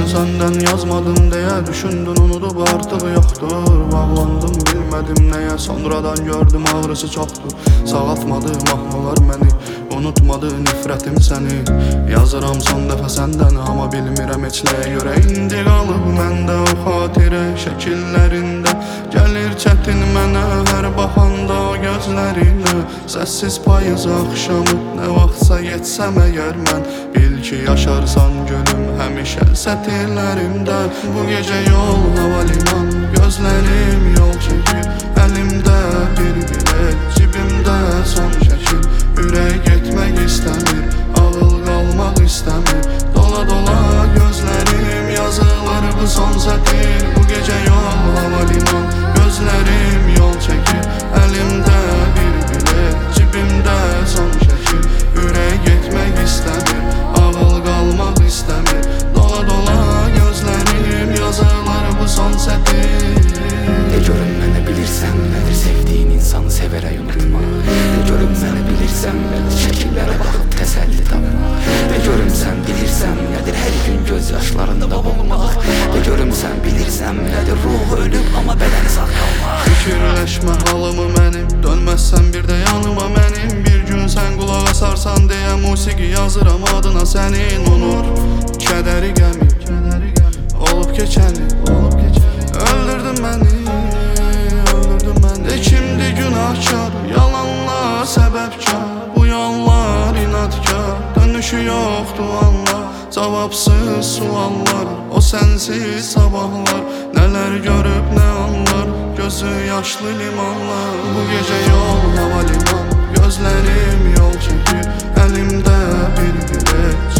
senden yazmadım diye düşündün, unutup artık yoktur. Bağlandım bilmedim neye, sonradan gördüm ağrısı çoktur. Sağaltmadı mahnılar məni, unutmadı nifrətim səni. Yazıram son dəfə səndən, amma bilmirəm heç nəyə görə. İndi qalıb məndə o xatirə şəkillərində, gəlir çətin mənə hər baxanda o gözlərinə. Səssiz payız axşamı, nə vaxtsa yetsəm əgər mən, bil ki yaşarsan gülüm həmişə sətirlərimdə. Bu gecə yol havaliman, gözlərim yol çəkir, əlimdə bir bilet, cibimdə son şəkil. Ürək getmək istəmir, ağıl qalmaq istəmir, dola dola gözlərim yazılır bu son sətir. Bu gecə yol havaliman, gözlərim yol çəkir, əlimdə bir bilet, cibimdə son şəkil. Ürək getmək istəmir, ağıl qalmaq istəmir, dola dola gözlərim yazılır bu son sətir. De görüm mənə bilirsən nədir sevdiyin insanı sevərək unutma. De görüm mənə bilirsən nədir şəkillərə baxıb təsəlli tapma. De görüm sən bilirsən nədir hər gün göz yaşlarında boğulmaq. De görüm sən bilirsən nədir ruhu ölüb amma bədəni sağ qalmaq. Fikirləşmə halımı mənim, dönməzsən bir də yanıma mənim. Bir gün sən qulaq asarsan deyə musiqi yazıram adına sənin. Unut kədəri qəmi, olub keçəni, öldürdün məni, öldürdün məni. De kimdi günahkar, yalanlar səbəbkar, bu yollar inadkar, dönüşü yoxdur anla. Cavabsız suallar, o sənsiz sabahlar, nələr görüb nə anlar, gözü yaşlı limanlar. Bu gecə yol havaliman, gözlərim yol çəkir, əlimdə bir bilet,